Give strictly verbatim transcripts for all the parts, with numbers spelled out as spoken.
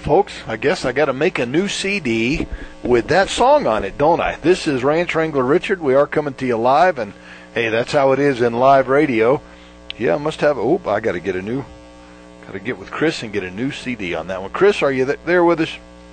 folks, I guess I got to make a new C D with that song on it, don't I? This is Ranch Wrangler Richard. We are coming to you live, and hey, that's how it is in live radio. Yeah, I must have. Oh, I got to get a new. Got to get with Chris and get a new C D on that one. Chris, are you th- there with us?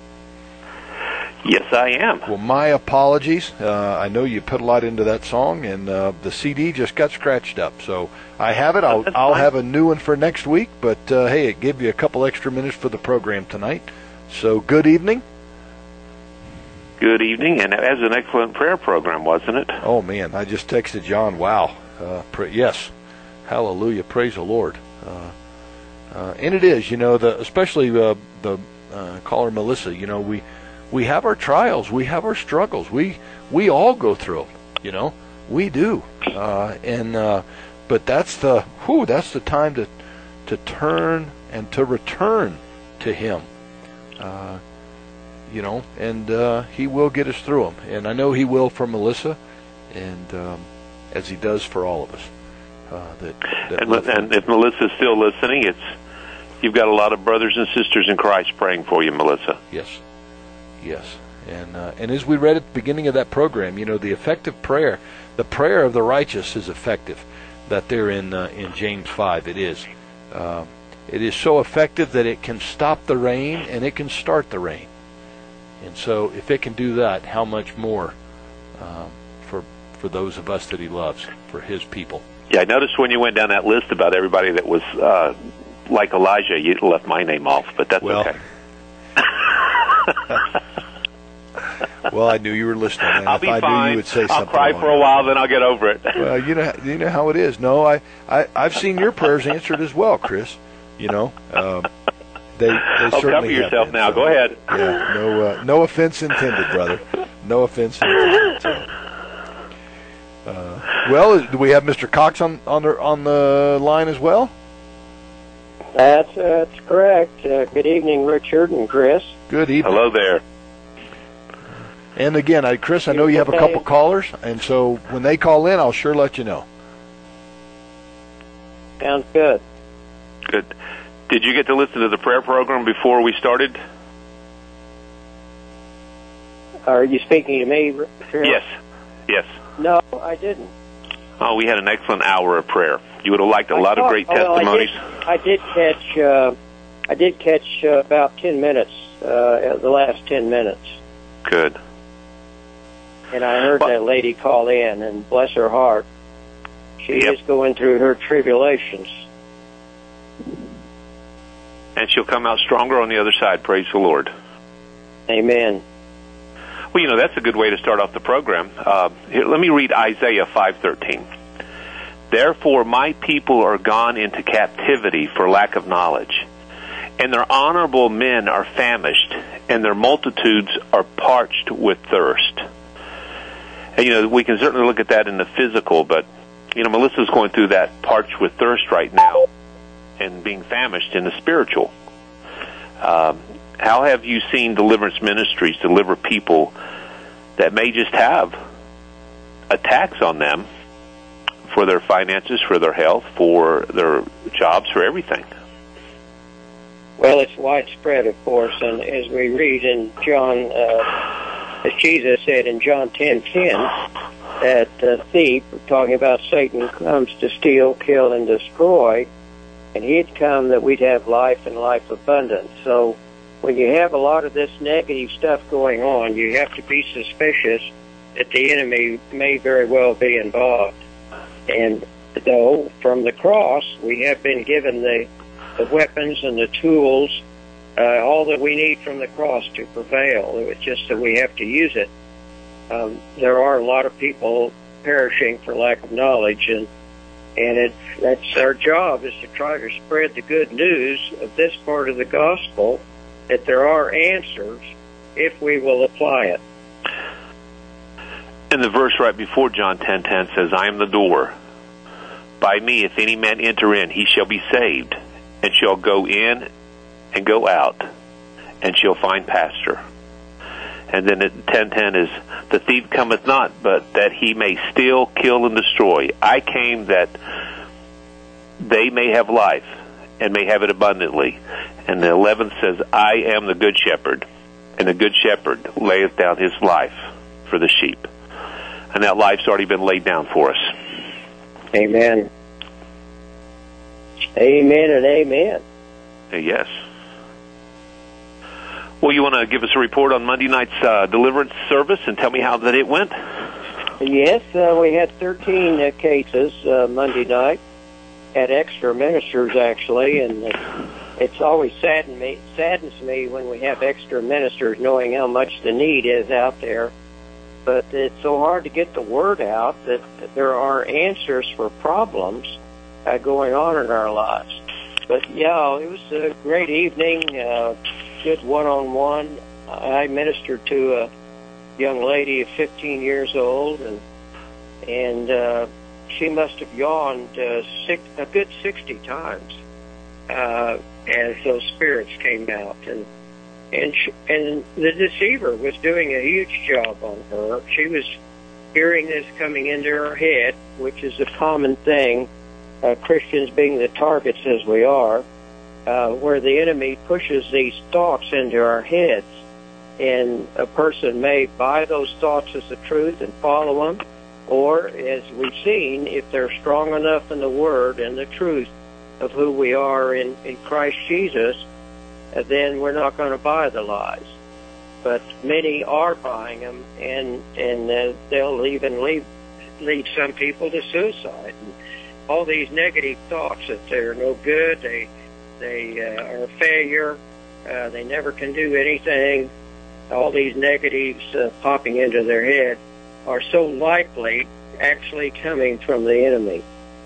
Yes, I am. Well, my apologies. Uh, I know you put a lot into that song, and uh, the C D just got scratched up. So I have it. I'll, I'll have a new one for next week. But, uh, hey, it gave you a couple extra minutes for the program tonight. So good evening. Good evening, and that was an excellent prayer program, wasn't it? Oh, man, I just texted John. Wow. Uh, pra- yes. Hallelujah. Praise the Lord. Uh, uh, and it is, you know, the especially uh, the uh, caller Melissa, you know, we... We have our trials. We have our struggles. We we all go through them. You know, we do. Uh, and uh, but that's the whew, that's the time to to turn and to return to Him. Uh, you know, and uh, He will get us through them. And I know He will for Melissa, and um, as He does for all of us. Uh, that, that and, and if Melissa's still listening, it's you've got a lot of brothers and sisters in Christ praying for you, Melissa. Yes. Yes, and uh, and as we read at the beginning of that program, you know, the effective prayer, the prayer of the righteous is effective. That there in uh, in James five, it is. Uh, it is so effective that it can stop the rain and it can start the rain. And so, if it can do that, how much more um, for for those of us that He loves, for His people. Yeah, I noticed when you went down that list about everybody that was uh, like Elijah, you left my name off, but that's well, okay. Well, I knew you were listening, and I'll if be I fine. knew you would say something. I'll cry for a while, then I'll get over it. Well, you know, you know how it is. No, I, I, I've seen your prayers answered as well, Chris. You know, um, they, they oh, certainly cover yourself have been, now. so, Go ahead. Yeah, no, uh, no offense intended, brother. No offense intended. So. Uh, well, do we have Mister Cox on on the on the line as well? That's that's correct. Uh, good evening, Richard and Chris. Good evening. Hello there. And again, I, Chris, I know you have a couple callers, and so when they call in, I'll sure let you know. Sounds good. Good. Did you get to listen to the prayer program before we started? Are you speaking to me, Richard? Yes. Yes. No, I didn't. Oh, we had an excellent hour of prayer. You would have liked a I lot thought, of great oh, testimonies. I did, I did catch. Uh, I did catch uh, about ten minutes. Uh, the last ten minutes. Good. And I heard well, that lady call in, and bless her heart, she yep. is going through her tribulations. And she'll come out stronger on the other side. Praise the Lord. Amen. Well, you know, that's a good way to start off the program. Uh, here, let me read Isaiah five thirteen. Therefore my people are gone into captivity for lack of knowledge, and their honorable men are famished, and their multitudes are parched with thirst. And, you know, we can certainly look at that in the physical, but, you know, Melissa's going through that parched with thirst right now and being famished in the spiritual. Um, how have you seen deliverance ministries deliver people that may just have attacks on them for their finances, for their health, for their jobs, for everything? Well, it's widespread, of course, and as we read in John, uh, as Jesus said in John ten ten, that uh, thief, talking about Satan, comes to steal, kill, and destroy, and he'd come that we'd have life and life abundant. So when you have a lot of this negative stuff going on, you have to be suspicious that the enemy may very well be involved. And though from the cross we have been given the, the weapons and the tools, uh, all that we need from the cross to prevail. It's just that we have to use it. Um, there are a lot of people perishing for lack of knowledge, and and it, that's our job, is to try to spread the good news of this part of the gospel, that there are answers if we will apply it. And the verse right before John ten ten says, I am the door. By me, if any man enter in, he shall be saved, and shall go in and go out, and shall find pasture. And then at ten ten is, the thief cometh not, but that he may steal, kill, and destroy. I came that they may have life, and may have it abundantly. And the eleventh says, I am the good shepherd, and the good shepherd layeth down his life for the sheep. And that life's already been laid down for us. Amen. Amen and amen. Yes. Well, you want to give us a report on Monday night's uh, deliverance service and tell me how that it went? Yes, uh, we had thirteen uh, cases uh, Monday night. Had extra ministers, actually, and uh, it's always saddened me, saddens me when we have extra ministers, knowing how much the need is out there. But it's so hard to get the word out that there are answers for problems uh, going on in our lives. But, yeah, it was a great evening, uh, good one-on-one. I ministered to a young lady of fifteen years old, and and uh, she must have yawned uh, six, a good sixty times uh, as those spirits came out. And and she, and the deceiver was doing a huge job on her. She was hearing this coming into her head, which is a common thing, uh, Christians being the targets as we are, uh, where the enemy pushes these thoughts into our heads. And a person may buy those thoughts as the truth and follow them, or, as we've seen, if they're strong enough in the Word and the truth of who we are in, in Christ Jesus, uh, then we're not going to buy the lies. But many are buying them, and and uh, they'll even lead, lead some people to suicide. And all these negative thoughts that they're no good, they, they uh, are a failure, uh, they never can do anything. All these negatives uh, popping into their head are so likely actually coming from the enemy.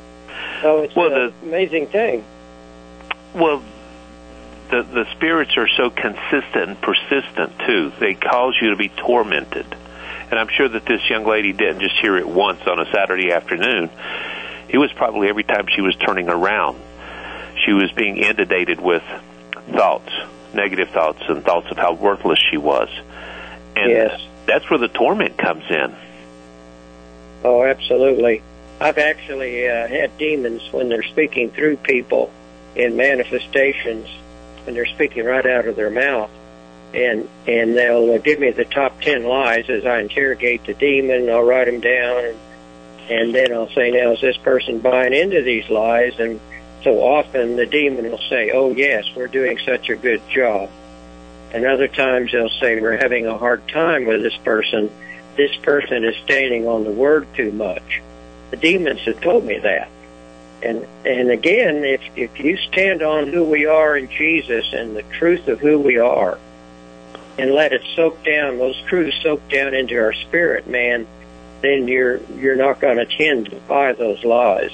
So it's well, an the, amazing thing. Well, the the spirits are so consistent and persistent, too. They cause you to be tormented. And I'm sure that this young lady didn't just hear it once on a Saturday afternoon. It was probably every time she was turning around. She was being inundated with thoughts, negative thoughts, and thoughts of how worthless she was. And yes. That's where the torment comes in. Oh, absolutely. I've actually uh, had demons when they're speaking through people in manifestations, and they're speaking right out of their mouth. And and they'll give me the top ten lies as I interrogate the demon, and I'll write them down, and, and then I'll say, now, is this person buying into these lies? And so often the demon will say, oh, yes, we're doing such a good job. And other times they'll say, we're having a hard time with this person. This person is standing on the Word too much. The demons have told me that. And and again, if, if you stand on who we are in Jesus and the truth of who we are, and let it soak down, those truths soak down into our spirit, man, then you're you're not going to tend to buy those lies.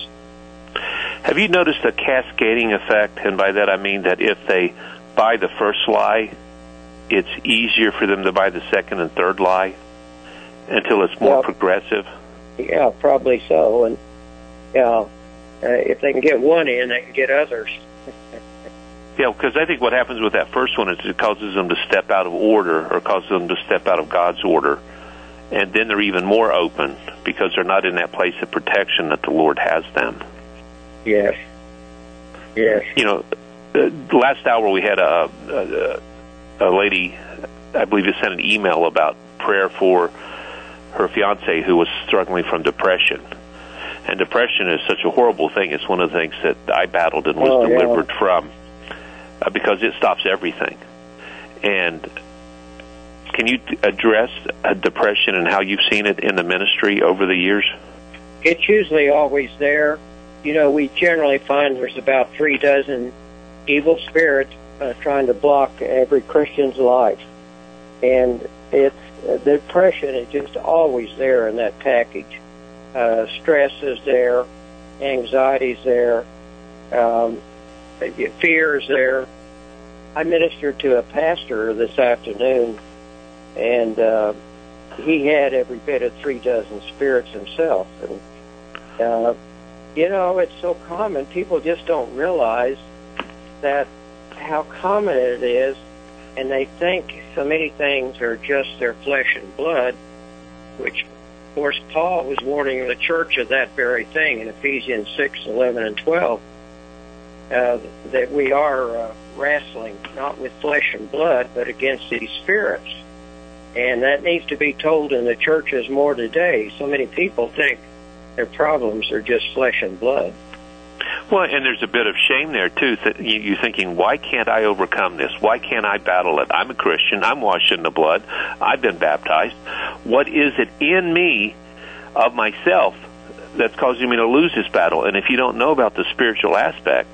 Have you noticed a cascading effect? And by that I mean that if they buy the first lie, it's easier for them to buy the second and third lie until it's more well, progressive? Yeah, probably so. And yeah, uh, if they can get one in, they can get others. Yeah, because I think what happens with that first one is it causes them to step out of order, or causes them to step out of God's order. And then they're even more open because they're not in that place of protection that the Lord has them. Yes. Yes. You know, uh, last hour we had a, a, a lady, I believe, who sent an email about prayer for her fiance who was struggling from depression. And depression is such a horrible thing. It's one of the things that I battled and was oh, delivered yeah. from uh, because it stops everything. And can you address uh, depression and how you've seen it in the ministry over the years? It's usually always there. You know, we generally find there's about three dozen evil spirits uh, trying to block every Christian's life. And it's uh, the depression is just always there in that package. Uh, stress is there, anxiety is there, um, fear is there. I ministered to a pastor this afternoon, and uh, he had every bit of three dozen spirits himself. And uh, you know, it's so common. People just don't realize that how common it is, and they think so many things are just their flesh and blood, which, of course, Paul was warning the church of that very thing in Ephesians six, eleven, and twelve. uh, that we are uh, wrestling not with flesh and blood, but against these spirits. And that needs to be told in the churches more today. So many people think their problems are just flesh and blood. Well, and there's a bit of shame there, too. That you're thinking, why can't I overcome this? Why can't I battle it? I'm a Christian. I'm washed in the blood. I've been baptized. What is it in me of myself that's causing me to lose this battle? And if you don't know about the spiritual aspect,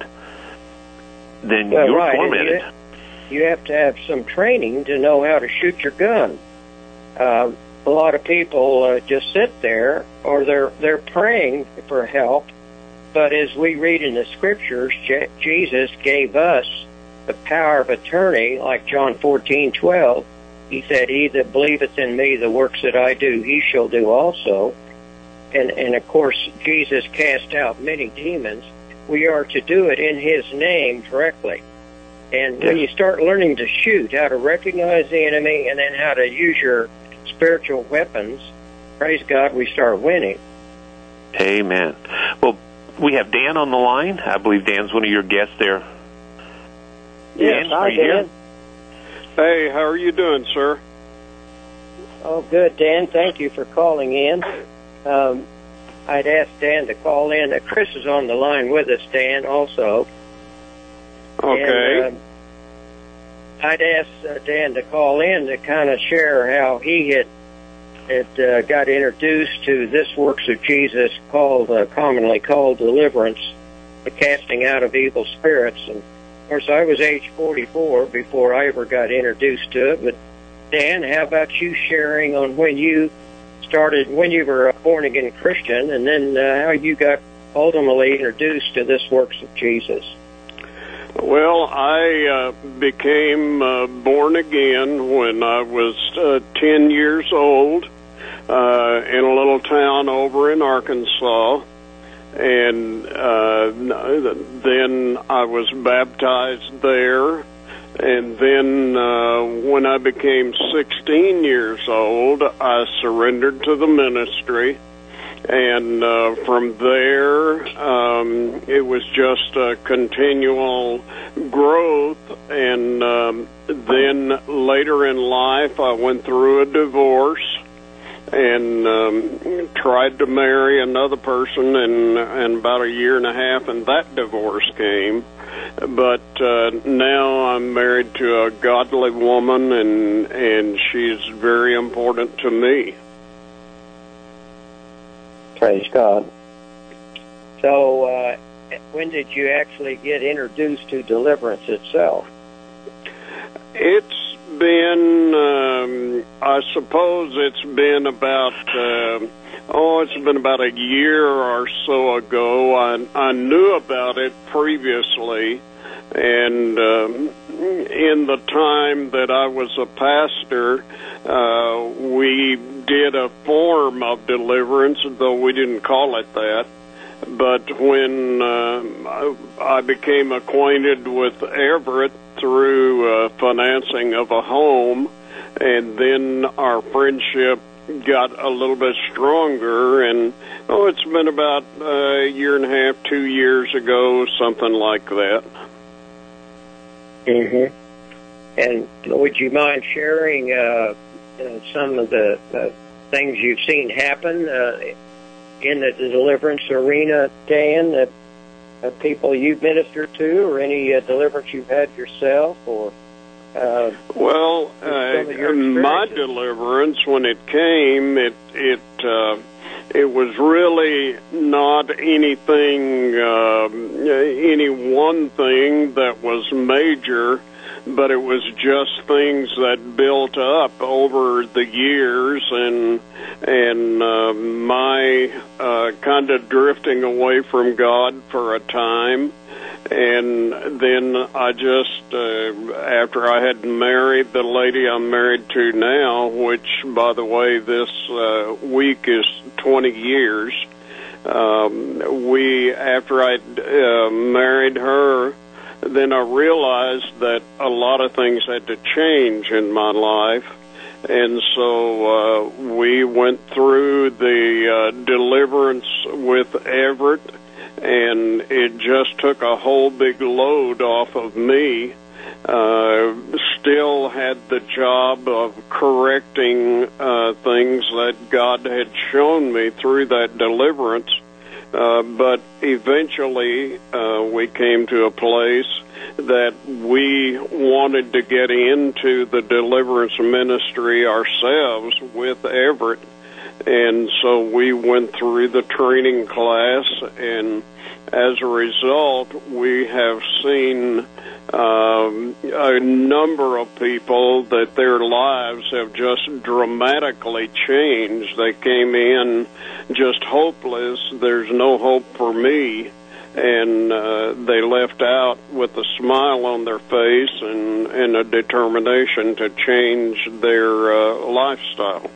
then well, you're right. tormented. You, you have to have some training to know how to shoot your gun. Uh, a lot of people uh, just sit there, or they're they're praying for help. But as we read in the Scriptures, Je- Jesus gave us the power of attorney, like John fourteen twelve. He said, "He that believeth in me, the works that I do, he shall do also." And, and of course, Jesus cast out many demons. We are to do it in his name directly. And when you start learning to shoot, how to recognize the enemy, and then how to use your spiritual weapons, praise God, we start winning. Amen. Well, we have Dan on the line. I believe Dan's one of your guests there. Yes, Dan, hi, are you Dan. here? Hey, how are you doing, sir? Oh, good, Dan. Thank you for calling in. Um, I'd asked Dan to call in. Uh, Chris is on the line with us, Dan, also. Okay. And, uh, I'd asked uh, Dan to call in to kind of share how he had, had uh, got introduced to this works of Jesus called, uh, commonly called deliverance, the casting out of evil spirits. And, of course, I was age forty-four before I ever got introduced to it. But, Dan, how about you sharing on when you started, when you were a born-again Christian, and then uh, how you got ultimately introduced to this works of Jesus? Well, I uh, became uh, born again when I was uh, ten years old uh, in a little town over in Arkansas. And uh, then I was baptized there. And then uh, when I became sixteen years old, I surrendered to the ministry. And uh, from there, um, it was just a continual growth. And um, then later in life, I went through a divorce and um, tried to marry another person. And, and about a year and a half, and that divorce came. But uh, now I'm married to a godly woman, and and she's very important to me. Praise God. So, uh, when did you actually get introduced to deliverance itself? It's been, um, I suppose it's been about, uh, oh, it's been about a year or so ago. I, I knew about it previously, and um, in the time that I was a pastor, uh, we did a form of deliverance, though we didn't call it that. But when uh, I became acquainted with Everett through uh, financing of a home, and then our friendship got a little bit stronger, and oh, it's been about a year and a half, two years ago, something like that. Mm-hmm. And would you mind sharing uh, uh, some of the uh, things you've seen happen uh, in the deliverance arena, Dan, that uh, people you've ministered to, or any uh, deliverance you've had yourself, or uh, well, uh, my deliverance, when it came, it it uh, it was really not anything, uh, any one thing that was major, but it was just things that built up over the years, and and uh, my uh, kind of drifting away from God for a time. And then I just, uh, after I had married the lady I'm married to now, which, by the way, this uh, week is twenty years, um, we, after I uh, married her, then I realized that a lot of things had to change in my life. And so uh, we went through the uh, deliverance with Everett, and it just took a whole big load off of me. Uh, still had the job of correcting uh, things that God had shown me through that deliverance. Uh, but eventually uh, we came to a place that we wanted to get into the deliverance ministry ourselves with Everett. And so we went through the training class, and as a result, we have seen um, a number of people that their lives have just dramatically changed. They came in just hopeless. There's no hope for me. And uh, they left out with a smile on their face and, and a determination to change their uh, lifestyle.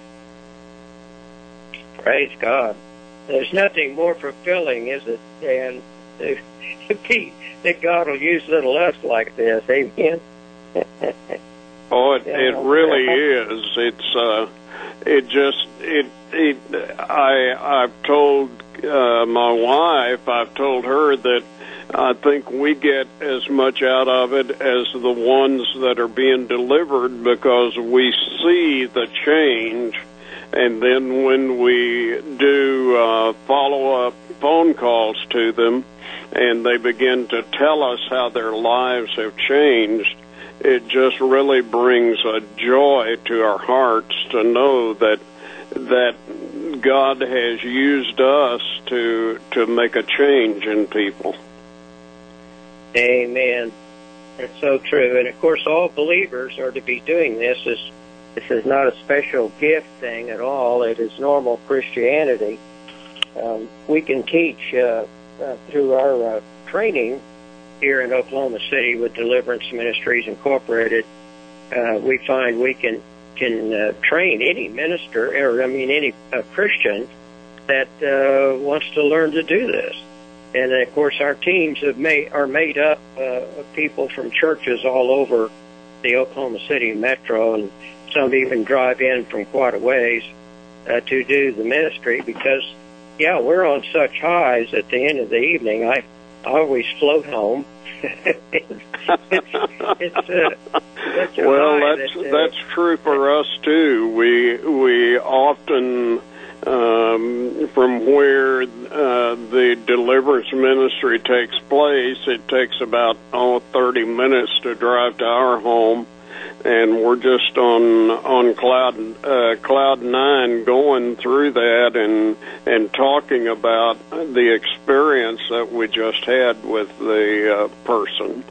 Praise God. There's nothing more fulfilling, is it, Dan, that God will use little us like this. Amen. Oh, it, it really is. It's uh, it just it it. I I've told uh, my wife. I've told her that I think we get as much out of it as the ones that are being delivered, because we see the change. And then when we do uh, follow-up phone calls to them, and they begin to tell us how their lives have changed, it just really brings a joy to our hearts to know that that God has used us to to make a change in people. Amen. That's so true. And, of course, all believers are to be doing this. This, this is not a special gift thing at all. It is normal Christianity. Um, we can teach uh, uh, through our uh, training here in Oklahoma City with Deliverance Ministries Incorporated. Uh, we find we can can uh, train any minister, or I mean any uh, Christian that uh, wants to learn to do this. And of course, our teams have made, are made up uh, of people from churches all over the Oklahoma City metro, and some even drive in from quite a ways uh, to do the ministry. Because, yeah, we're on such highs at the end of the evening. I, I always float home. it's, it's, uh, such a well, high that's that, uh, that's true for us too. We we often. Um, from where uh, the deliverance ministry takes place, it takes about oh, thirty minutes to drive to our home, and we're just on on cloud uh, cloud nine going through that and and talking about the experience that we just had with the uh, person.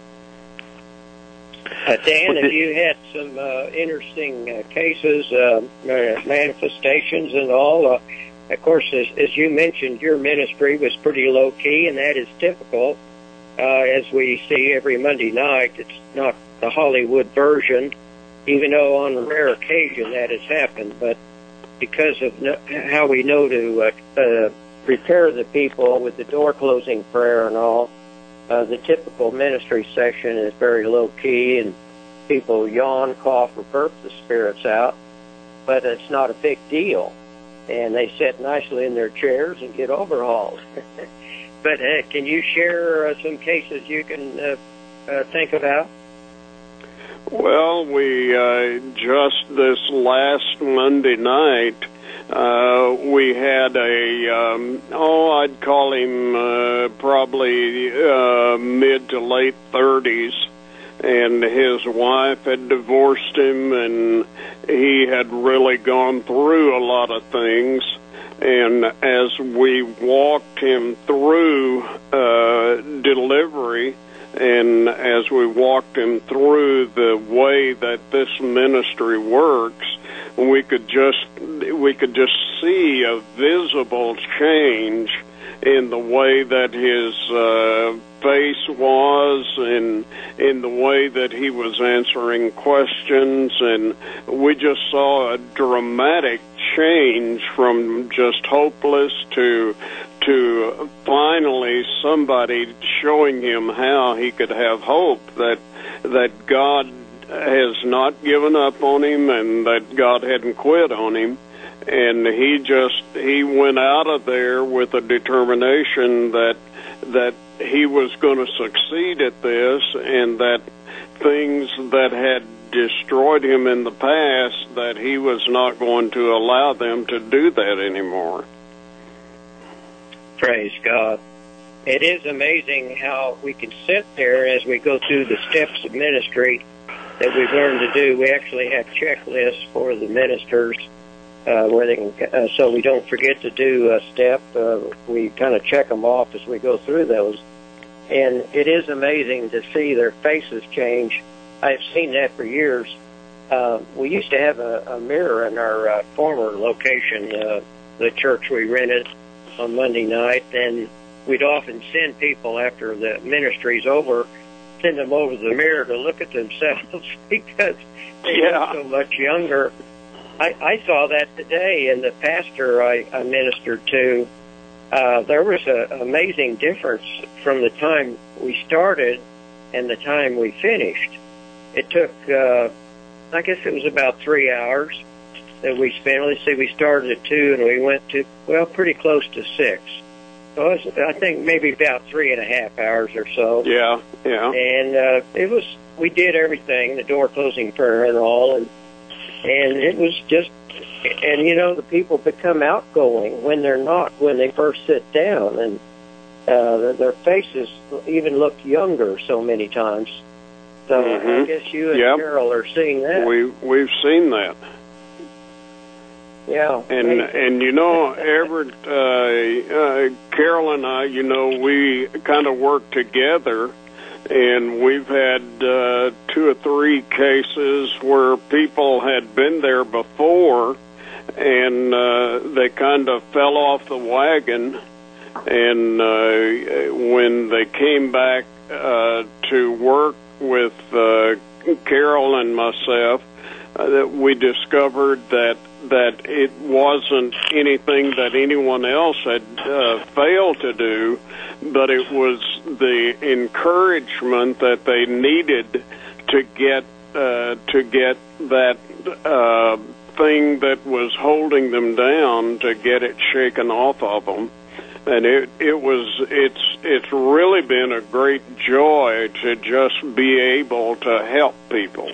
Uh, Dan, have you had some uh, interesting uh, cases, uh, manifestations and all? Uh, of course, as, as you mentioned, your ministry was pretty low-key, and that is typical. Uh, as we see every Monday night, it's not the Hollywood version, even though on a rare occasion that has happened. But because of no, how we know to uh, uh, prepare the people with the door-closing prayer and all, Uh, the typical ministry section is very low-key, and people yawn, cough, or burp the spirits out, but it's not a big deal. And they sit nicely in their chairs and get overhauled. But uh, can you share uh, some cases you can uh, uh, think about? Well, we uh, just this last Monday night, Uh, we had a, um, oh, I'd call him uh, probably uh, mid to late thirties, and his wife had divorced him, and he had really gone through a lot of things. And as we walked him through uh, delivery, and as we walked him through the way that this ministry works, we could just we could just see a visible change in the way that his uh, face was, and in the way that he was answering questions, and we just saw a dramatic change from just hopeless to to finally somebody showing him how he could have hope, that that God has not given up on him, and that God hadn't quit on him. and he just he went out of there with a determination that that he was going to succeed at this, and that things that had destroyed him in the past, that he was not going to allow them to do that anymore. Praise God. It is amazing how we can sit there as we go through the steps of ministry that we've learned to do. We actually have checklists for the ministers uh, where they can, uh, so we don't forget to do a step. Uh, we kind of check them off as we go through those. And it is amazing to see their faces change. I've seen that for years. Uh, we used to have a, a mirror in our uh, former location, uh, the church we rented on Monday night, and we'd often send people after the ministry's over, send them over to the mirror to look at themselves because they yeah. look so much younger. I, I saw that today, and the pastor I, I ministered to, uh, there was an amazing difference from the time we started and the time we finished. It took, uh, I guess it was about three hours that we spent. Let's see, we started at two and we went to, well, pretty close to six. So it was, I think maybe about three and a half hours or so. Yeah, yeah. And uh, it was, we did everything, the door closing prayer and all, and and it was just, and you know, the people become outgoing when they're not, when they first sit down, and uh, their faces even look younger so many times. So mm-hmm. I guess you and yep. Carol are seeing that. We, we've seen that. Yeah. And, and you know, Everett, uh, uh, Carol and I, you know, we kind of work together, and we've had uh, two or three cases where people had been there before, and uh, they kind of fell off the wagon, and uh, when they came back uh, to work with uh, Carol and myself, uh, that we discovered that that it wasn't anything that anyone else had uh, failed to do, but it was the encouragement that they needed to get uh, to get that uh, thing that was holding them down, to get it shaken off of them. And it it was it's it's really been a great joy to just be able to help people.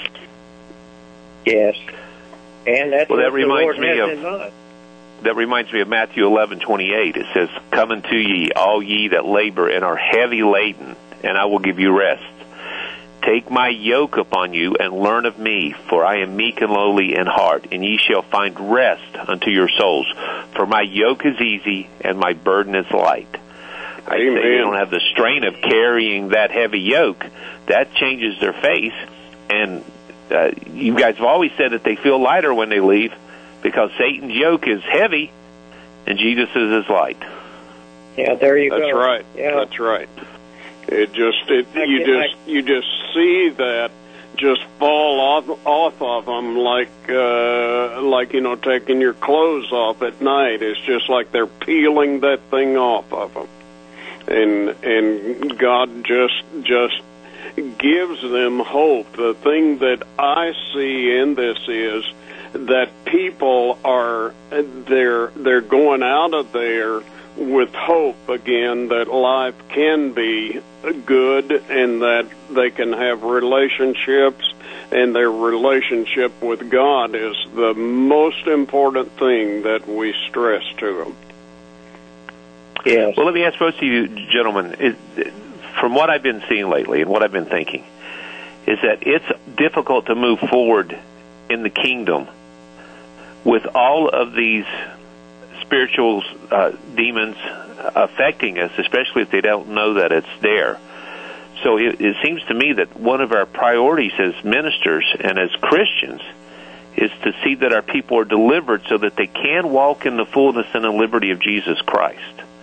Yes. And that's well, that what reminds the Lord me has of in mind. that reminds me of Matthew eleven twenty-eight. It says, "Come unto ye, all ye that labor and are heavy laden, and I will give you rest. Take my yoke upon you and learn of me, for I am meek and lowly in heart, and ye shall find rest unto your souls. For my yoke is easy and my burden is light." I say they don't have the strain of carrying that heavy yoke. That changes their face, and uh, you guys have always said that they feel lighter when they leave, because Satan's yoke is heavy and Jesus is his light. Yeah, there you That's go. That's right. Yeah. That's right. It just it, you I, just I, you just see that just fall off off of them like uh, like you know taking your clothes off at night. It's just like they're peeling that thing off of them, and and God just just gives them hope. The thing that I see in this is that people are they're they're going out of there with hope again, that life can be good and that they can have relationships, and their relationship with God is the most important thing that we stress to them. Yes. Well, let me ask both of you gentlemen, is, from what I've been seeing lately and what I've been thinking, is that it's difficult to move forward in the kingdom with all of these spiritual uh, demons affecting us, especially if they don't know that it's there. So it, it seems to me that one of our priorities as ministers and as Christians is to see that our people are delivered so that they can walk in the fullness and the liberty of Jesus Christ.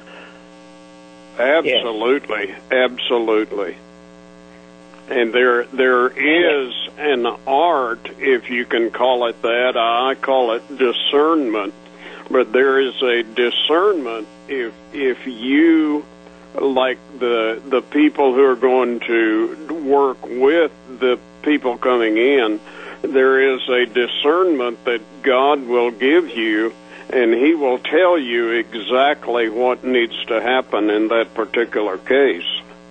Absolutely, yes. Absolutely. And there there is an art, if you can call it that. I call it discernment. But there is a discernment if if you, like the the people who are going to work with the people coming in, there is a discernment that God will give you, and He will tell you exactly what needs to happen in that particular case.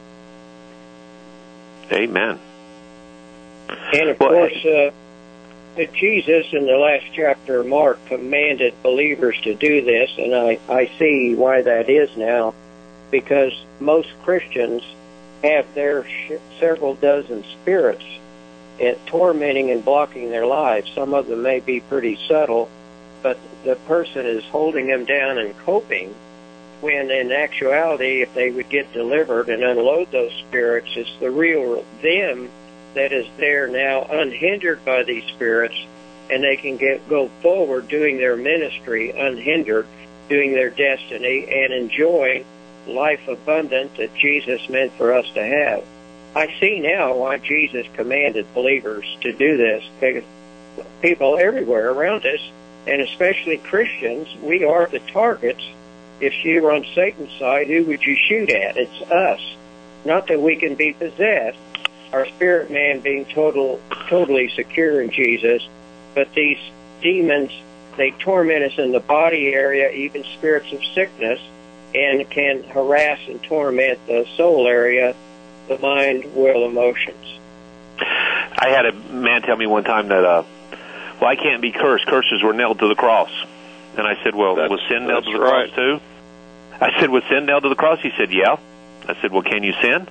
Amen. And of well, course, uh, Jesus in the last chapter of Mark commanded believers to do this, and I, I see why that is now, because most Christians have their sh- several dozen spirits at tormenting and blocking their lives. Some of them may be pretty subtle, but the person is holding them down and coping, when in actuality, if they would get delivered and unload those spirits, it's the real them that is there now unhindered by these spirits, and they can get go forward doing their ministry unhindered, doing their destiny, and enjoying life abundant that Jesus meant for us to have. I see now why Jesus commanded believers to do this, because people everywhere around us, and especially Christians, we are the targets. If you were on Satan's side, who would you shoot at? It's us. Not that we can be possessed, our spirit man being total, totally secure in Jesus, but these demons, they torment us in the body area, even spirits of sickness, and can harass and torment the soul area, the mind, will, emotions. I had a man tell me one time that, uh, well, I can't be cursed. Curses were nailed to the cross. And I said, well, that's, was sin nailed to the right. cross too? I said, was sin nailed to the cross? He said, yeah. I said, well, can you sin?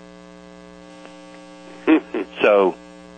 So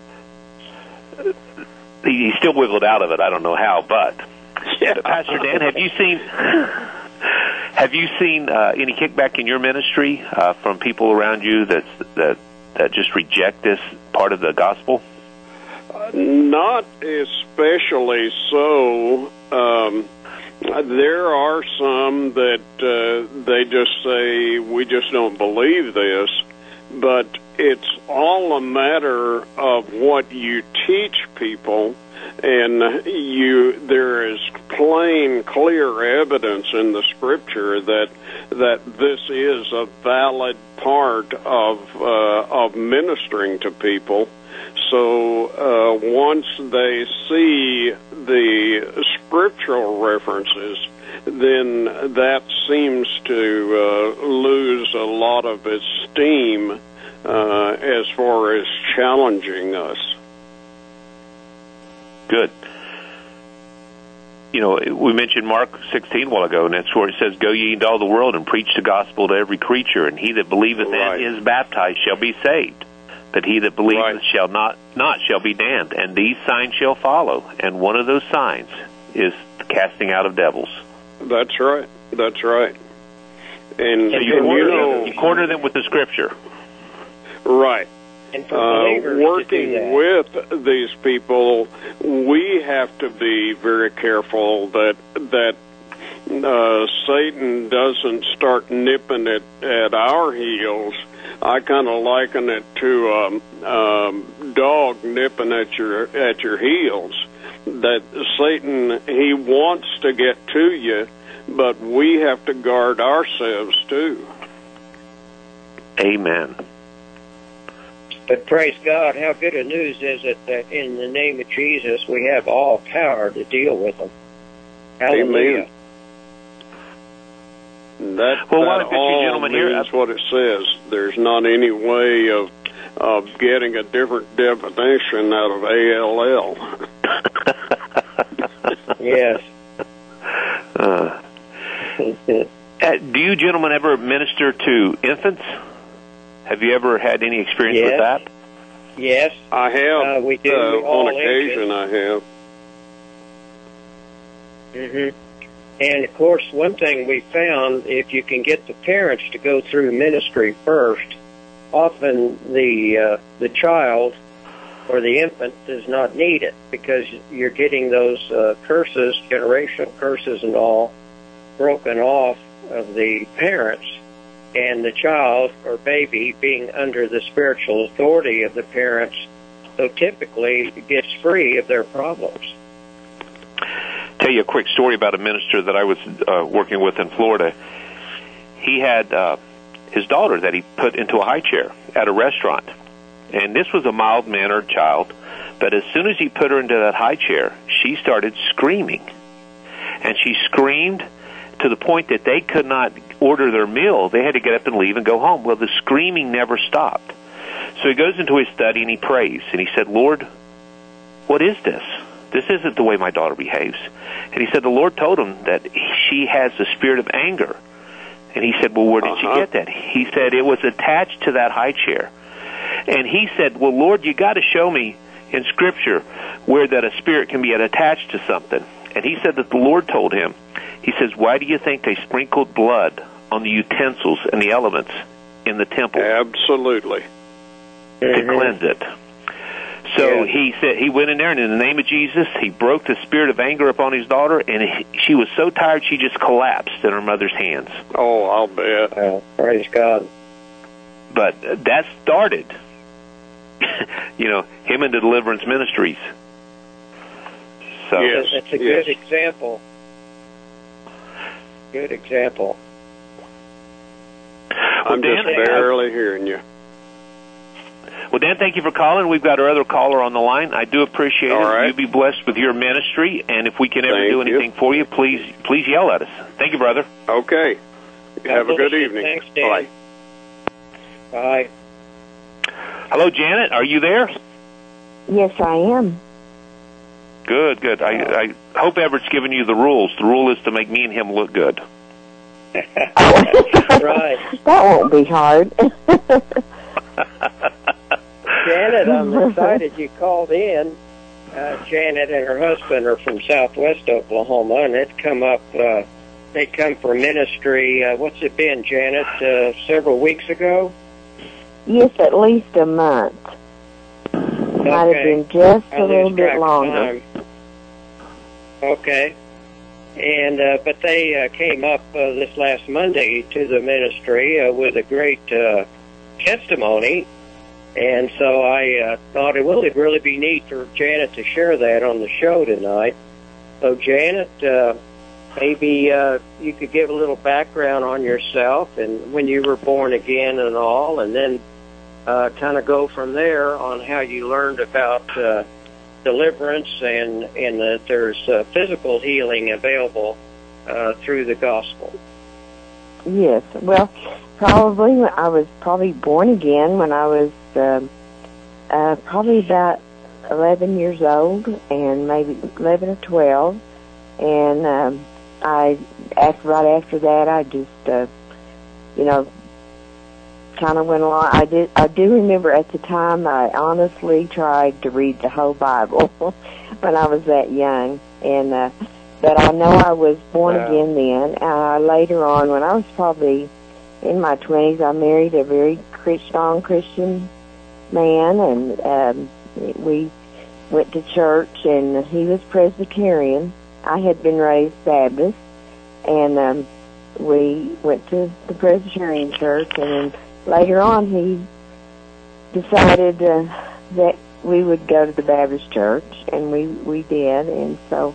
he still wiggled out of it. I don't know how, but yeah. Pastor Dan, have you seen have you seen uh, any kickback in your ministry uh, from people around you that that that just reject this part of the gospel? Uh, not especially so. Um, there are some that uh, they just say, we just don't believe this, but it's all a matter of what you teach people, and you there is plain, clear evidence in the Scripture that that this is a valid part of uh, of ministering to people. So uh, once they see the scriptural references, then that seems to uh, lose a lot of its steam uh, as far as challenging us. Good. You know, we mentioned Mark sixteen a while ago, and that's where it says, go ye into all the world and preach the gospel to every creature, and he that believeth right. and is baptized shall be saved. But he that believeth right. shall not, not shall be damned. And these signs shall follow. And one of those signs is the casting out of devils. That's right. That's right. And, so you, and corner you know, them, you corner them with the Scripture. Right. And for uh, working with these people, we have to be very careful that that uh, Satan doesn't start nipping at, at our heels. I kind of liken it to a um, um, dog nipping at your at your heels. That Satan, he wants to get to you, but we have to guard ourselves too. Amen. But praise God, how good a news is it that in the name of Jesus we have all power to deal with them. Hallelujah. Amen. That, well, that all means here, what it says. There's not any way of of getting a different definition out of A L L. Yes. Uh, uh, do you gentlemen ever minister to infants? Have you ever had any experience yes. with that? Yes. I have. Uh, we do. Uh, on occasion, I have. Mm-hmm. And, of course, one thing we found, if you can get the parents to go through ministry first, often the uh, the child or the infant does not need it, because you're getting those uh, curses, generational curses and all, broken off of the parents, and the child or baby being under the spiritual authority of the parents, so typically gets free of their problems. Tell you a quick story about a minister that I was uh, working with in Florida. He had uh, his daughter that he put into a high chair at a restaurant, And this was a mild-mannered child. But as soon as he put her into that high chair, she started screaming. And she screamed to the point that they could not order their meal. They had to get up and leave and go home. Well, the screaming never stopped. So he goes into his study and he prays. And he said, Lord, what is this? This isn't the way my daughter behaves. And he said the Lord told him that she has the spirit of anger. And he said, well, where did uh-huh. she get that? He said it was attached to that high chair. And he said, well, Lord, you got to show me in Scripture where that a spirit can be attached to something. And he said that the Lord told him, he says, why do you think they sprinkled blood on the utensils and the elements in the temple? Absolutely. To mm-hmm. cleanse it. So yeah. he said he went in there, and in the name of Jesus, he broke the spirit of anger upon his daughter, and he, she was so tired she just collapsed in her mother's hands. Oh, I'll bet. Oh, praise God. But that started, you know, him into Deliverance Ministries. So yes. That's a yes. good example. Good example. I'm well, just Dan, barely hearing you. Well, Dan, thank you for calling. We've got our other caller on the line. I do appreciate All it. right. You be blessed with your ministry, and if we can ever Thank do anything you. for you, please please yell at us. Thank you, brother. Okay. Have a good evening. Thanks, Dan. Bye. Bye. Hello, Janet. Are you there? Yes, I am. Good, good. I, I hope Everett's given you the rules. The rule is to make me and him look good. Right. That won't be hard. Janet, I'm excited you called in. Uh, Janet and her husband are from Southwest Oklahoma, and they've come up. Uh, they come for ministry. Uh, what's it been, Janet? Uh, several weeks ago. Yes, at least a month. Okay. Might have been just a I little lose bit track of longer. time. Okay. And uh, but they uh, came up uh, this last Monday to the ministry uh, with a great uh, testimony, and so I uh, thought it would really be neat for Janet to share that on the show tonight. So Janet, uh, maybe uh, you could give a little background on yourself and when you were born again and all, and then uh, kind of go from there on how you learned about Uh, deliverance and and that there's uh, physical healing available uh, through the gospel. Yes, well, probably when I was probably born again when I was um, uh, probably about eleven years old, and maybe eleven or twelve, and um, I after right after that I just uh, you know kind of went along. I did. I do remember at the time I honestly tried to read the whole Bible when I was that young, and uh, but I know I was born wow. again then. Uh, later on, when I was probably in my twenties, I married a very strong Christian man, and um, we went to church, and he was Presbyterian. I had been raised Baptist, and um, we went to the Presbyterian church, and then later on, he decided uh, that we would go to the Baptist church, and we, we did. And so,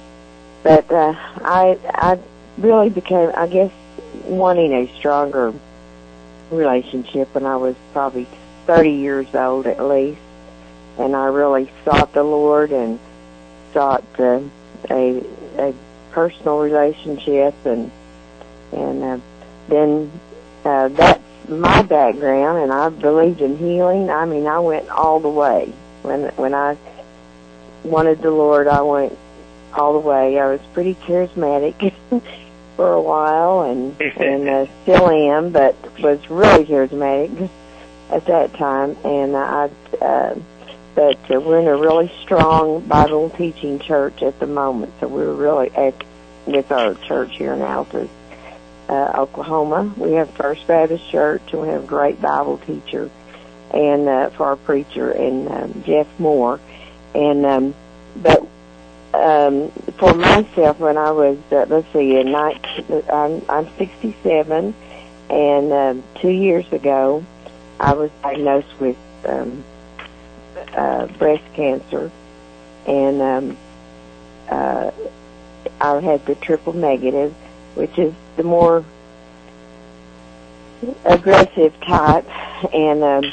but uh, I I really became, I guess, wanting a stronger relationship when I was probably thirty years old at least, and I really sought the Lord and sought uh, a a personal relationship, and and uh, then uh, that. My background, and I believed in healing. I mean, I went all the way. When when I wanted the Lord, I went all the way. I was pretty charismatic for a while, and and uh, still am, but was really charismatic at that time. And I, uh, but uh, we're in a really strong Bible teaching church at the moment. So we're really at with our church here in Altus. Uh, Oklahoma. We have First Baptist Church, and we have a great Bible teacher, and uh, for our preacher, and um, Jeff Moore. And um, but um, for myself, when I was uh, let's see, in nineteen, I'm, I'm sixty-seven, and um, two years ago, I was diagnosed with um, uh, breast cancer, and um, uh, I had the triple negative, which is the more aggressive type, and um,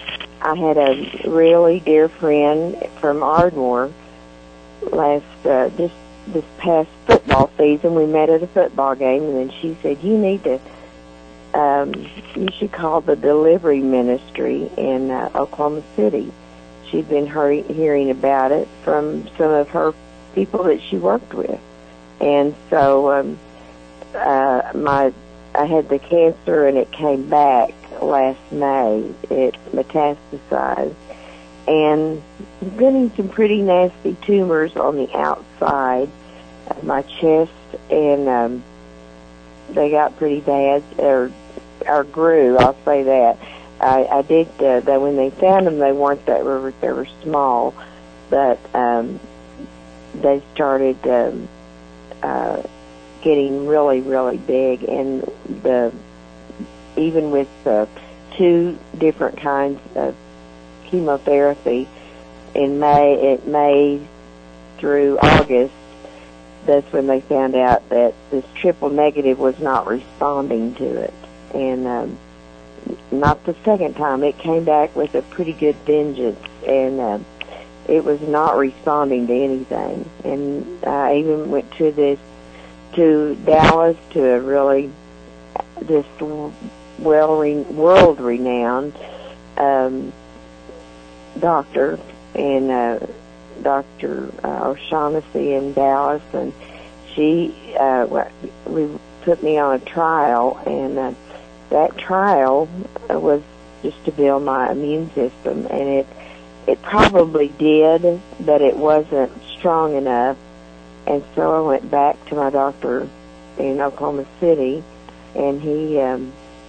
I had a really dear friend from Ardmore last uh, this this past football season. We met at a football game, and then she said, "You need to, um, you should call the delivery ministry in uh, Oklahoma City." She'd been hurry, hearing about it from some of her people that she worked with, and so um, uh, my I had the cancer, and it came back last May. It metastasized, and getting some pretty nasty tumors on the outside of my chest, and um, they got pretty bad, or, or grew, I'll say that. I, I did, uh, that when they found them, they weren't that, were, they were small, but um, they started um, uh, getting really, really big, and the even with uh, two different kinds of chemotherapy in May, at May through August, that's when they found out that this triple negative was not responding to it. And um, not the second time. It came back with a pretty good vengeance, and uh, it was not responding to anything. And I even went to this, to Dallas, to a really, this well world-renowned um, doctor, and uh, Doctor uh, O'Shaughnessy in Dallas, and she uh, we put me on a trial, and uh, that trial was just to build my immune system, and it it probably did, but it wasn't strong enough, and so I went back to my doctor in Oklahoma City, and he um,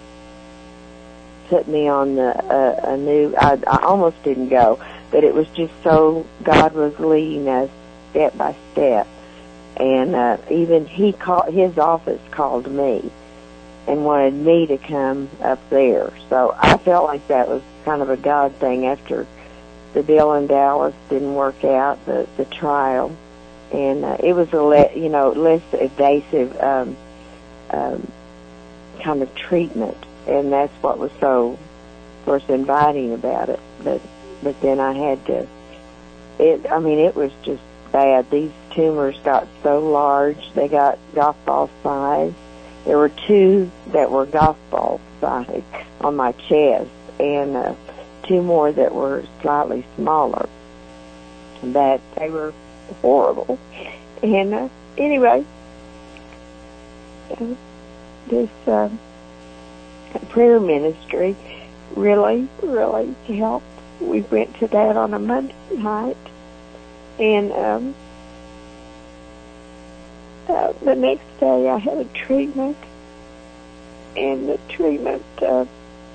put me on the, uh, a new, I, I almost didn't go, but it was just so, God was leading us step by step. And uh, even he called, his office called me and wanted me to come up there. So I felt like that was kind of a God thing after the deal in Dallas didn't work out, the, the trial. And uh, it was a, le- you know, less evasive um, um, kind of treatment. And that's what was so, of course, inviting about it. But but then I had to, it, I mean, it was just bad. These tumors got so large, they got golf ball size. There were two that were golf ball size on my chest, and uh, two more that were slightly smaller. That they were horrible. And uh, anyway, uh, this uh, prayer ministry really, really helped. We went to that on a Monday night, and um, uh, the next day I had a treatment, and the treatment, uh,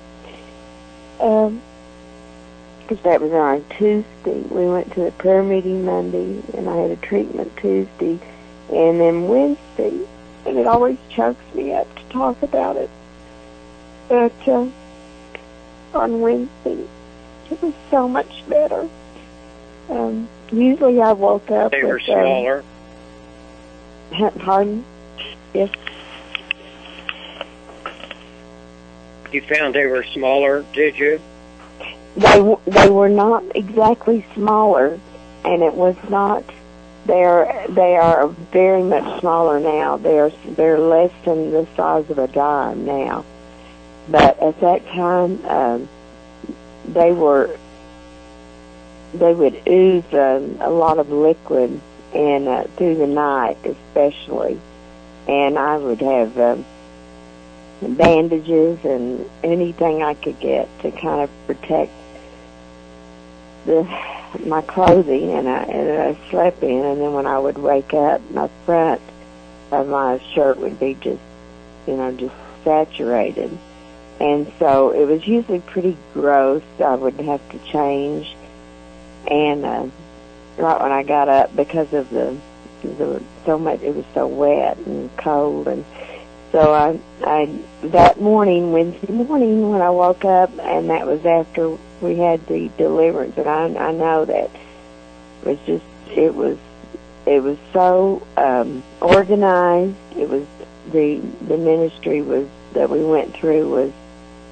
um, because that was on Tuesday. We went to the prayer meeting Monday, and I had a treatment Tuesday, and then Wednesday, and it always chokes me up to talk about it. But uh, on Wednesday, it was so much better. Um, usually I woke up They with... were smaller. Um, pardon? Yes. You found they were smaller, did you? They, w- they were not exactly smaller, and it was not... They're, they are very much smaller now. They're, they're less than the size of a dime now. But at that time, um, they were, they would ooze um, a lot of liquid, and uh, through the night especially. And I would have um, bandages and anything I could get to kind of protect the my clothing, and I, and I slept in. And then when I would wake up, my front of my shirt would be just, you know, just saturated. And so it was usually pretty gross. I would have to change. And uh, right when I got up, because of the, the so much, it was so wet and cold. And so I, I that morning, Wednesday morning, when I woke up, and that was after we had the deliverance, and I, I know that it was just, it was, it was so um, organized. It was the the ministry was that we went through was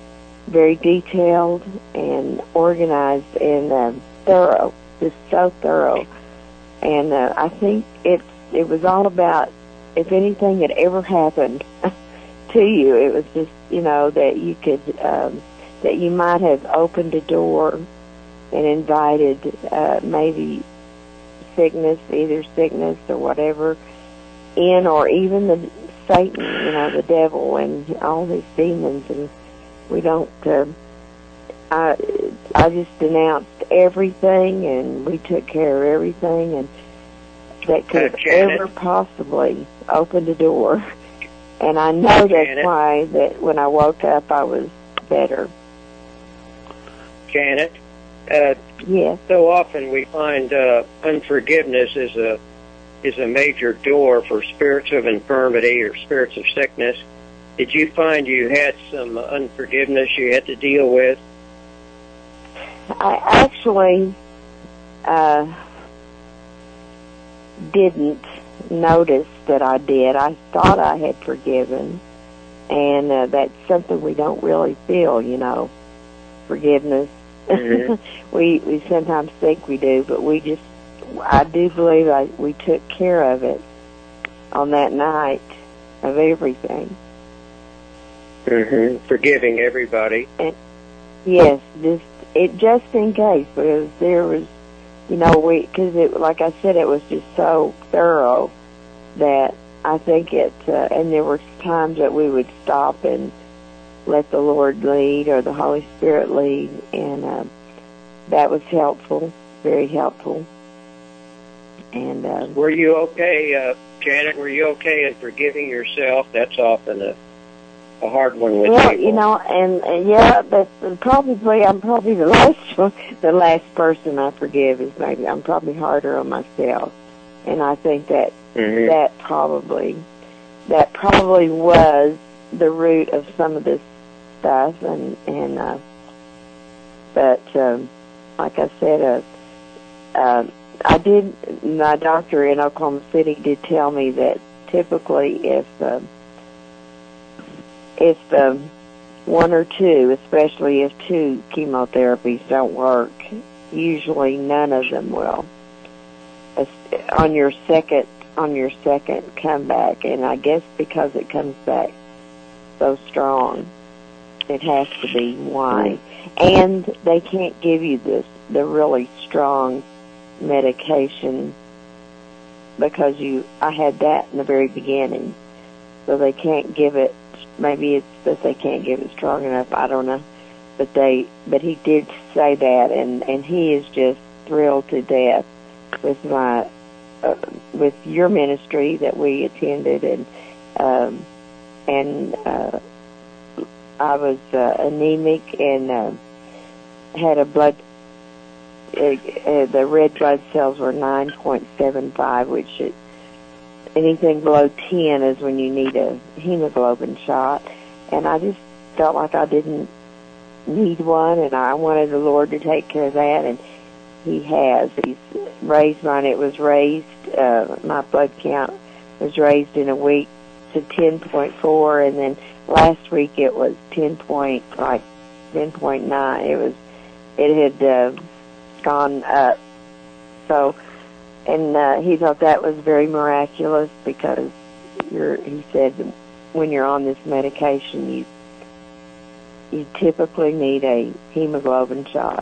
very detailed and organized and um, thorough, just so thorough. And uh, I think it it was all about if anything had ever happened to you, it was just, you know, that you could, um, that you might have opened a door and invited uh, maybe sickness, either sickness or whatever, in, or even the Satan, you know, the devil and all these demons. And we don't, uh, I, I just denounced everything, and we took care of everything, and that could have ever possibly opened a door. And I know that's Janet. why that when I woke up I was better. Janet, uh, yes. So often we find uh, unforgiveness is a is a major door for spirits of infirmity or spirits of sickness. Did you find you had some unforgiveness you had to deal with? I actually uh, didn't notice that I did. I thought I had forgiven, and uh, that's something we don't really feel, you know, forgiveness. Mm-hmm. we we sometimes think we do, but we just, I do believe I, we took care of it on that night of everything. Mm-hmm. Forgiving everybody. And yes, just it just in case, because there was, you know, we because it, like I said, it was just so thorough that I think it, uh, and there were times that we would stop and let the Lord lead or the Holy Spirit lead, and uh, that was helpful, very helpful. And uh, were you okay, uh, Janet? Were you okay in forgiving yourself? That's often a a hard one with well, people. you know, and, and yeah, that's probably I'm probably the last one, the last person I forgive is maybe I'm probably harder on myself, and I think that mm-hmm. that probably that probably was the root of some of this stuff, and and uh, but um, like I said, uh, uh, I did. My doctor in Oklahoma City did tell me that typically if uh, if um, one or two, especially if two chemotherapies don't work, usually none of them will. On your second, on your second comeback, and I guess because it comes back so strong, it has to be why. And they can't give you this the really strong medication because you. I had that in the very beginning, so they can't give it. Maybe it's that they can't give it strong enough. I don't know, but they. But he did say that, and and he is just thrilled to death with my uh, with your ministry that we attended, and um, and uh, I was uh, anemic and uh, had a blood. Uh, uh, the red blood cells were nine point seven five, which is, anything below ten is when you need a hemoglobin shot. And I just felt like I didn't need one, and I wanted the Lord to take care of that, and He has. He's raised mine. It was raised, uh, my blood count was raised in a week to ten point four, and then last week it was ten point, like ten point nine. It was, it had uh, gone up. So, and uh, he thought that was very miraculous because you're, he said when you're on this medication, you you typically need a hemoglobin shot.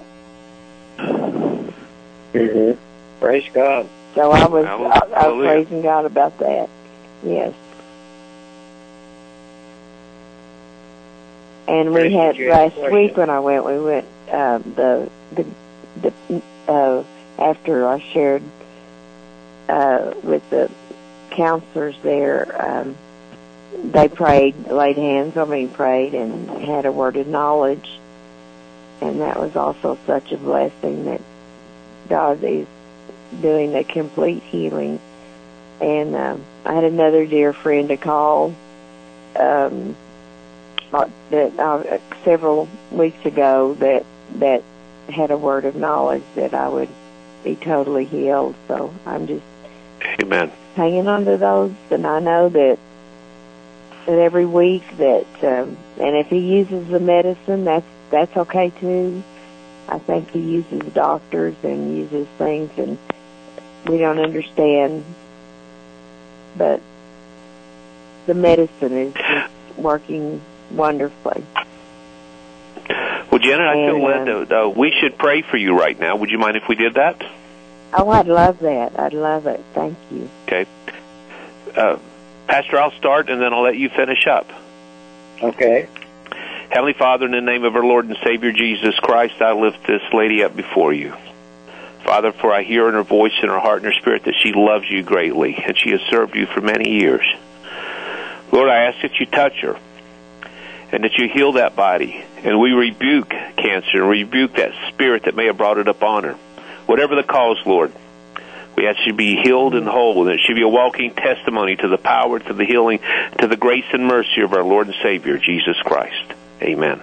Mm-hmm. Praise God. So I was I, I was praising God about that. Yes. And we had last week when I went, we went um, the the the uh, after I shared uh, with the counselors there, um, they prayed, laid hands on me, prayed, and had a word of knowledge, and that was also such a blessing that God is doing a complete healing. And um, I had another dear friend to call um, that uh, several weeks ago that that had a word of knowledge that I would be totally healed. So I'm just Amen. hanging on to those, and I know that that every week that, um, and if he uses the medicine, that's that's okay too. I think he uses doctors and uses things, and we don't understand. But the medicine is just working wonderfully. Well, Janet, I feel And, led um, to, uh, we should pray for you right now. Would you mind if we did that? Oh, I'd love that. I'd love it. Thank you. Okay. Uh, Pastor, I'll start, and then I'll let you finish up. Okay. Heavenly Father, in the name of our Lord and Savior Jesus Christ, I lift this lady up before you. Father, for I hear in her voice, in her heart, and her spirit that she loves you greatly, and she has served you for many years. Lord, I ask that you touch her, and that you heal that body, and we rebuke cancer, and rebuke that spirit that may have brought it upon her. Whatever the cause, Lord, we ask you to be healed and whole, and it should be a walking testimony to the power, to the healing, to the grace and mercy of our Lord and Savior, Jesus Christ. Amen.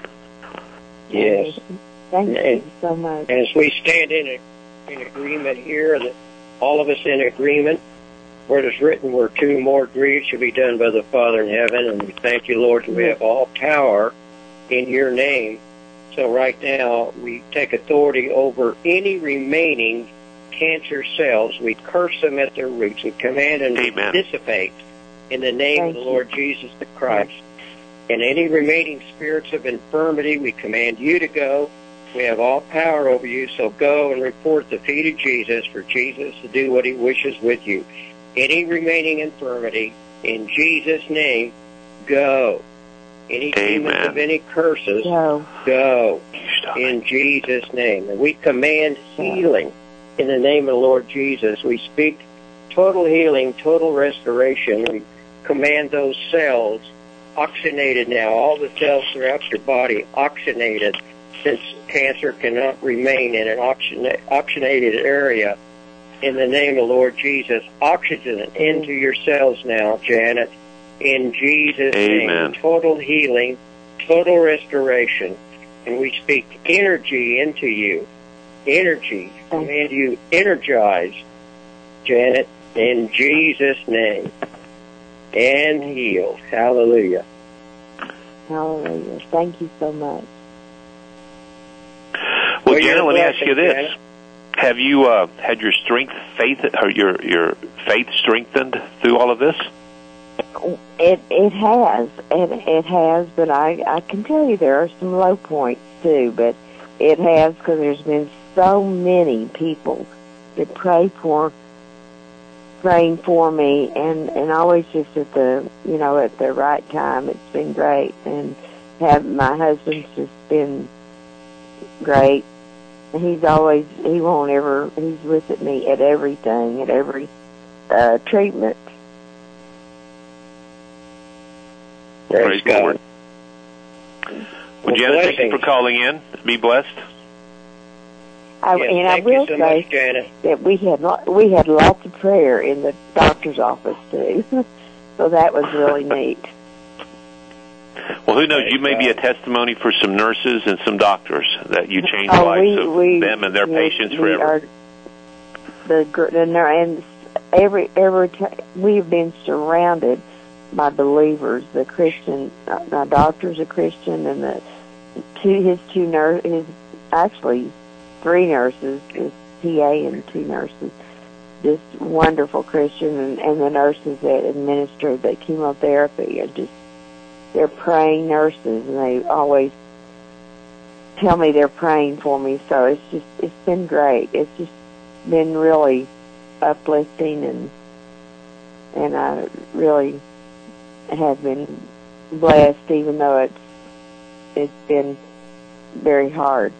Yes. Thank you And- so much. And as we stand in, a, in agreement here, that all of us in agreement, where it is written, where two more agree, shall be done by the Father in heaven. And we thank you, Lord, that we have all power in your name. So right now, we take authority over any remaining cancer cells. We curse them at their roots. We command them Amen. to dissipate in the name Thank of the you. Lord Jesus the Christ. And any remaining spirits of infirmity, we command you to go. We have all power over you, so go and report the feet of Jesus for Jesus to do what he wishes with you. Any remaining infirmity, in Jesus' name, go. Any demons Amen. of any curses, So, go. In Jesus' name. And we command healing in the name of the Lord Jesus. We speak total healing, total restoration. We command those cells oxygenated now, all the cells throughout your body oxygenated, since cancer cannot remain in an oxygen- oxygenated area. In the name of the Lord Jesus, oxygen into your cells now, Janet. In Jesus' Amen. name, total healing, total restoration. And we speak energy into you. Energy. Command you energized, Janet, in Jesus' name. And healed. Hallelujah. hallelujah. Thank you so much. Well, Well, Janet, you're let me ask you blessed, this. Janet. Have you uh, had your strength, faith, or your, your faith strengthened through all of this? It it has, it it has, but I I can tell you there are some low points too. But it has, because there's been so many people that pray for, praying for me, and and always just at the you know at the right time. It's been great, and have my husband's just been great. He's always he won't ever he's with me at everything, at every uh, treatment. Praise God. God. Well, Well, Janet, thank you blessings. for calling in. Be blessed. I, Yes, and I thank will you so say much, Janet. that we had lo- we had lots of prayer in the doctor's office too, so that was really neat. Well, who knows? Praise You may be a God. testimony for some nurses and some doctors that you change Oh, lives we, of we, them and their we, patients we forever. Are the gr- the ner- and every every t- we've been surrounded by believers. The Christian, uh, my doctor's a Christian, and the two his two nurse his actually three nurses, his P A and two nurses. This wonderful Christian, and, and the nurses that administer the chemotherapy are just, they're praying nurses, and they always tell me they're praying for me. So it's just, it's been great. It's just been really uplifting, and and I really have been blessed, even though it's it's been very hard.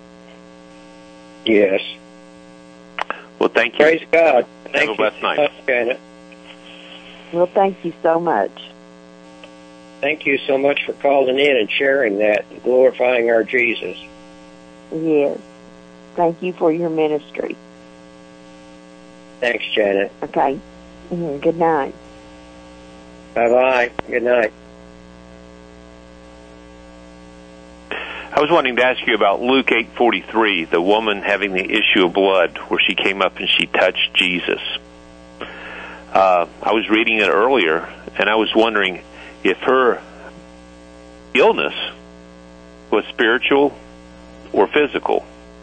Yes. Well, thank you. Praise God. Have Thank a you blessed so night. much, Janet. Well, thank you so much. Thank you so much for calling in and sharing that, glorifying our Jesus. Yes. Thank you for your ministry. Thanks, Janet. Okay. Mhm. Good night. Bye-bye. Good night. I was wanting to ask you about Luke eight forty-three, the woman having the issue of blood, where she came up and she touched Jesus. Uh, I was reading it earlier, and I was wondering if her illness was spiritual or physical?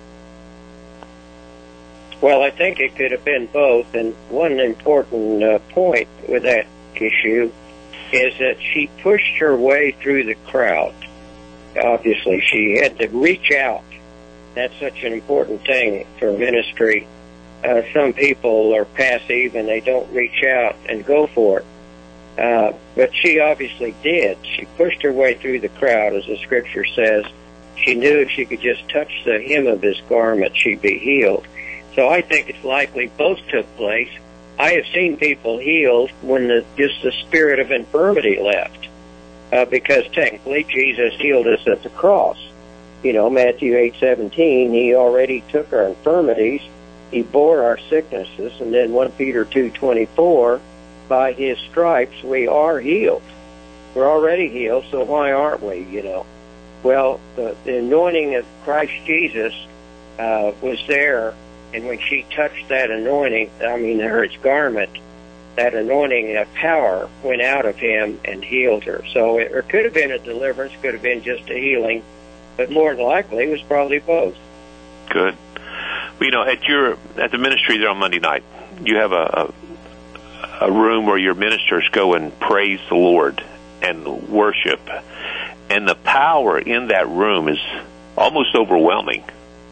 Well, I think it could have been both, and one important uh, point with that issue is that she pushed her way through the crowd. Obviously, she had to reach out. That's such an important thing for ministry. Uh, some people are passive and they don't reach out and go for it. Uh, but she obviously did. She pushed her way through the crowd, as the scripture says. She knew if she could just touch the hem of his garment, she'd be healed. So I think it's likely both took place. I have seen people healed when the, just the spirit of infirmity left, uh, because technically Jesus healed us at the cross. You know, Matthew eight seventeen, he already took our infirmities, he bore our sicknesses, and then First Peter two twenty-four, by his stripes we are healed. We're already healed, so why aren't we, you know? Well, the, the anointing of Christ Jesus uh, was there. And when she touched that anointing, I mean, her garment, that anointing, that power went out of him and healed her. So it, it could have been a deliverance, could have been just a healing, but more than likely it was probably both. Good. Well, you know, at your at the ministry there on Monday night, you have a, a, a room where your ministers go and praise the Lord and worship, and the power in that room is almost overwhelming.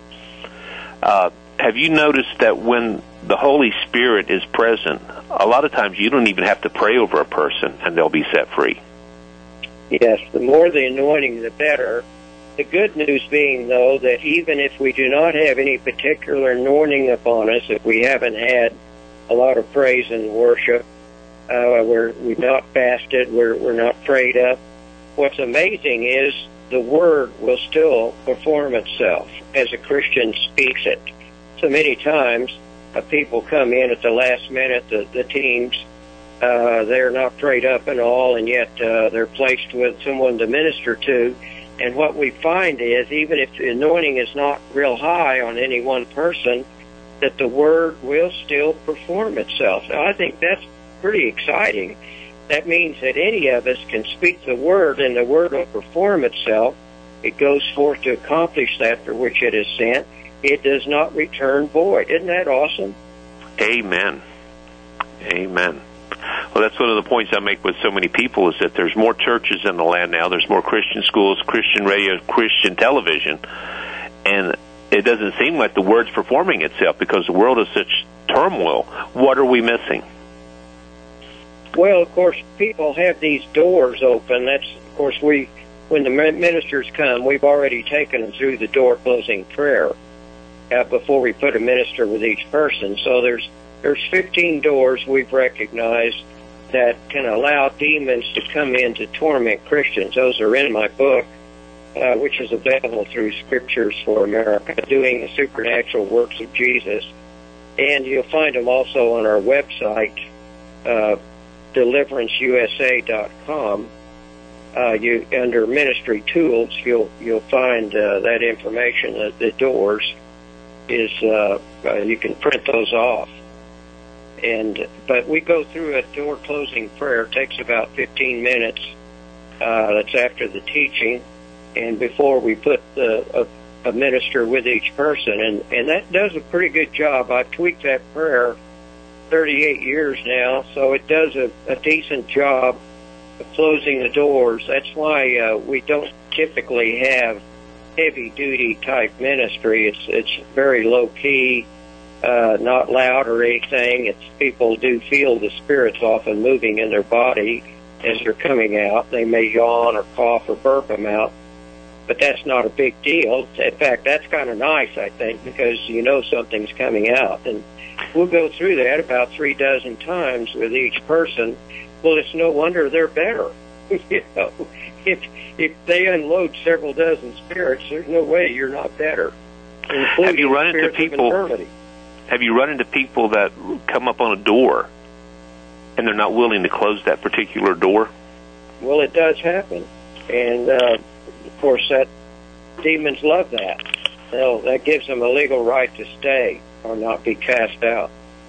Uh, Have you noticed that when the Holy Spirit is present, a lot of times you don't even have to pray over a person and they'll be set free? Yes, the more the anointing, the better. The good news being, though, that even if we do not have any particular anointing upon us, if we haven't had a lot of praise and worship, uh, we're, we've not fasted, we're, we're not prayed up, what's amazing is the Word will still perform itself as a Christian speaks it. So many times, uh, people come in at the last minute, the, the teams, uh, they're not prayed up and all, and yet uh, they're placed with someone to minister to. And what we find is, even if the anointing is not real high on any one person, that the Word will still perform itself. Now, I think that's pretty exciting. That means that any of us can speak the Word, and the Word will perform itself. It goes forth to accomplish that for which it is sent. It does not return void. Isn't that awesome? Amen. Amen. Well, that's one of the points I make with so many people is that there's more churches in the land now. There's more Christian schools, Christian radio, Christian television. And it doesn't seem like the Word's performing itself because the world is such turmoil. What are we missing? Well, of course, people have these doors open. That's, of course, we, when the ministers come, we've already taken them through the door-closing prayer uh, before we put a minister with each person. So there's there's fifteen doors we've recognized that can allow demons to come in to torment Christians. Those are in my book, uh, which is available through Scriptures for America, Doing the Supernatural Works of Jesus. And you'll find them also on our website, uh, deliverance U S A dot com. Uh, you under Ministry Tools, you'll you'll find uh, that information. The, the doors is uh, uh, you can print those off. And but we go through a door closing prayer. It takes about fifteen minutes. Uh, that's after the teaching, and before we put the, a, a minister with each person, and and that does a pretty good job. I've tweaked that prayer thirty-eight years now, so it does a, a decent job of closing the doors. That's why uh, we don't typically have heavy-duty type ministry. It's it's very low-key, uh, not loud or anything. It's people do feel the spirits often moving in their body as they're coming out. They may yawn or cough or burp them out, but that's not a big deal. In fact, that's kind of nice, I think, because you know something's coming out. And we'll go through that about three dozen times with each person. Well, it's no wonder they're better. you know, if if they unload several dozen spirits, there's no way you're not better. Have you run into people? Have you run into people that come up on a door and they're not willing to close that particular door? Well, it does happen, and uh, of course, that demons love that. They'll, that gives them a legal right to stay or not be cast out.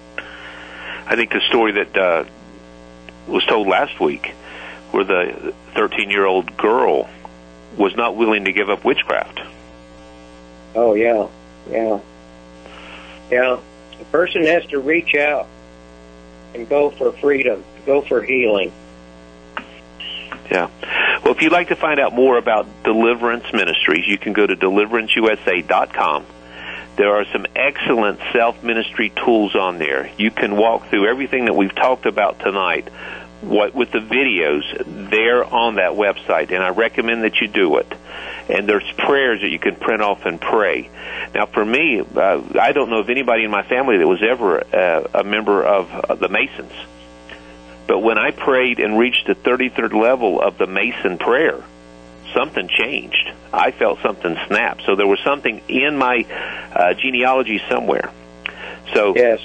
I think the story that uh, was told last week, where the thirteen-year-old girl was not willing to give up witchcraft. Oh, yeah, yeah. Yeah, the person has to reach out and go for freedom, go for healing. Yeah. Well, if you'd like to find out more about Deliverance Ministries, you can go to deliverance u s a dot com. There are some excellent self-ministry tools on there. You can walk through everything that we've talked about tonight what with the videos there on that website, and I recommend that you do it. And there's prayers that you can print off and pray. Now, for me, uh, I don't know of anybody in my family that was ever uh, a member of uh, the Masons. But when I prayed and reached the thirty-third level of the Mason prayer, something changed. I felt something snap. So there was something in my uh, genealogy somewhere. So yes,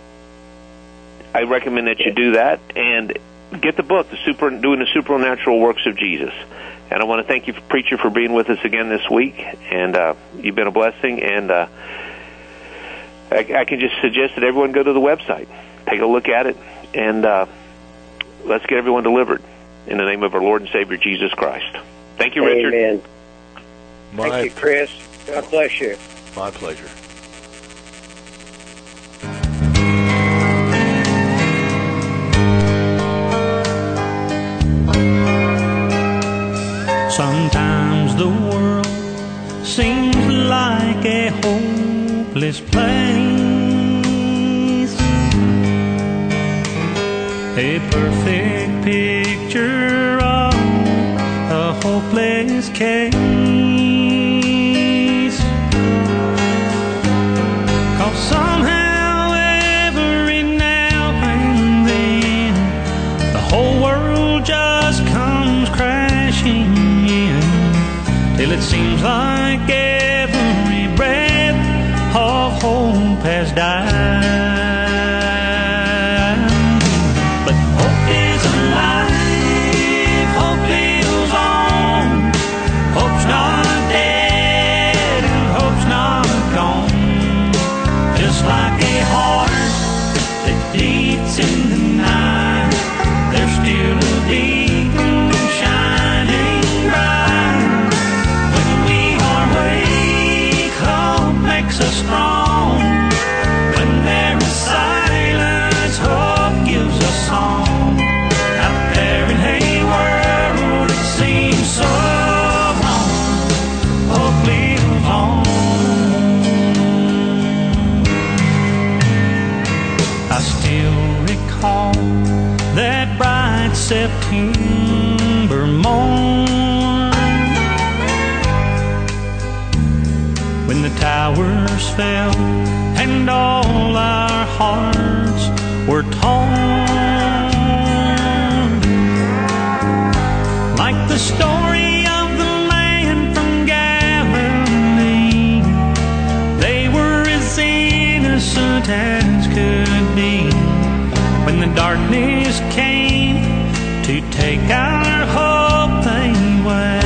I recommend that you do that and get the book, the super, Doing the Supernatural Works of Jesus. And I want to thank you, preacher, for being with us again this week. And uh, you've been a blessing. And uh, I, I can just suggest that everyone go to the website, take a look at it, and uh, let's get everyone delivered in the name of our Lord and Savior, Jesus Christ. Thank you, Richard. Amen. My, Thank you, Chris. God bless you. My pleasure. Sometimes the world seems like a hopeless place, a perfect picture of a hopeless case. 'Cause somehow every now and then the whole world just comes crashing in, till it seems like every breath of hope has died. But hope is alive, hope lives on, hope's not dead and hope's not gone. Just like a heart that beats in the night, there's still a beacon shining bright. When we are weak, hope makes us strong. When there is silence, hope gives us song. Out there in a world that seems so wrong, hope lives on. I still recall that bright September morn, when the towers fell and all our hearts were torn. Like the story of the man from Galilee, they were as innocent as could be. When the darkness came to take our hope away,